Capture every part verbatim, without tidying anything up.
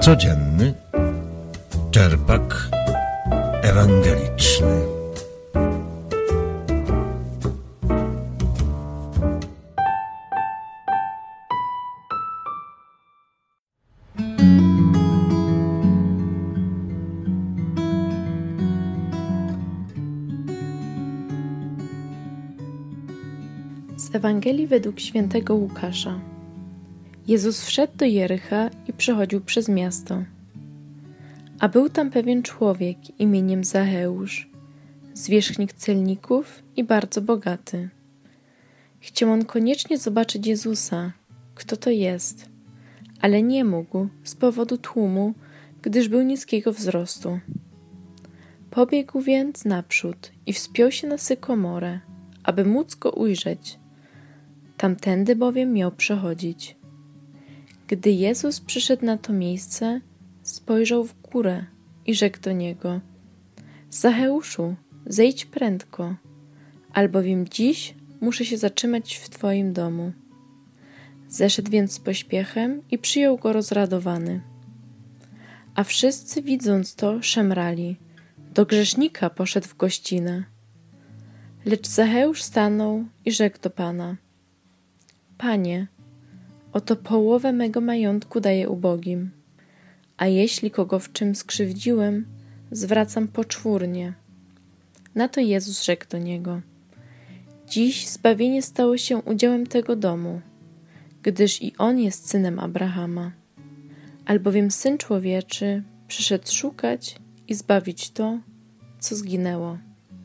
Codzienny czerpak ewangeliczny. Z Ewangelii według świętego Łukasza. Jezus wszedł do Jericha i przechodził przez miasto. A był tam pewien człowiek imieniem Zacheusz, zwierzchnik celników i bardzo bogaty. Chciał on koniecznie zobaczyć Jezusa, kto to jest, ale nie mógł z powodu tłumu, gdyż był niskiego wzrostu. Pobiegł więc naprzód i wspiął się na sykomorę, aby móc go ujrzeć. Tamtędy bowiem miał przechodzić. Gdy Jezus przyszedł na to miejsce, spojrzał w górę i rzekł do niego: Zacheuszu, zejdź prędko, albowiem dziś muszę się zatrzymać w Twoim domu. Zeszedł więc z pośpiechem i przyjął go rozradowany. A wszyscy, widząc to, szemrali: do grzesznika poszedł w gościnę. Lecz Zacheusz stanął i rzekł do Pana: Panie, oto połowę mego majątku daję ubogim, a jeśli kogo w czym skrzywdziłem, zwracam poczwórnie. Na to Jezus rzekł do niego: Dziś zbawienie stało się udziałem tego domu, gdyż i on jest synem Abrahama. Albowiem Syn Człowieczy przyszedł szukać i zbawić to, co zginęło.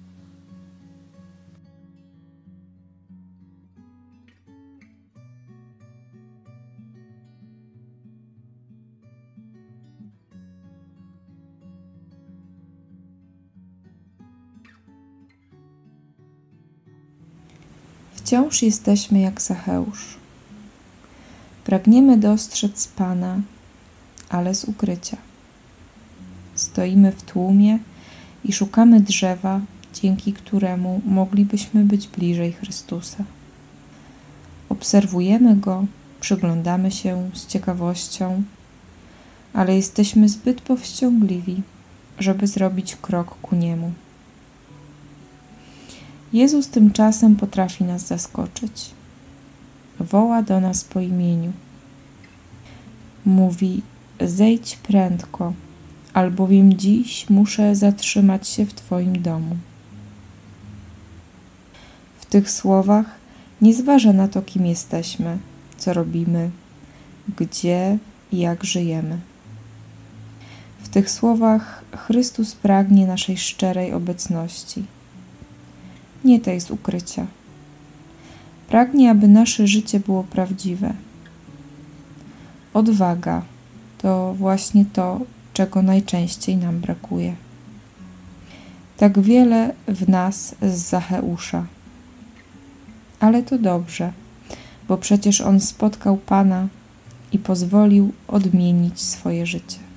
Wciąż jesteśmy jak Zacheusz. Pragniemy dostrzec Pana, ale z ukrycia. Stoimy w tłumie i szukamy drzewa, dzięki któremu moglibyśmy być bliżej Chrystusa. Obserwujemy Go, przyglądamy się z ciekawością, ale jesteśmy zbyt powściągliwi, żeby zrobić krok ku Niemu. Jezus tymczasem potrafi nas zaskoczyć. Woła do nas po imieniu. Mówi: zejdź prędko, albowiem dziś muszę zatrzymać się w Twoim domu. W tych słowach nie zważa na to, kim jesteśmy, co robimy, gdzie i jak żyjemy. W tych słowach Chrystus pragnie naszej szczerej obecności. Nie tej z ukrycia. Pragnie, aby nasze życie było prawdziwe. Odwaga to właśnie to, czego najczęściej nam brakuje. Tak wiele w nas z Zacheusza. Ale to dobrze, bo przecież on spotkał Pana i pozwolił odmienić swoje życie.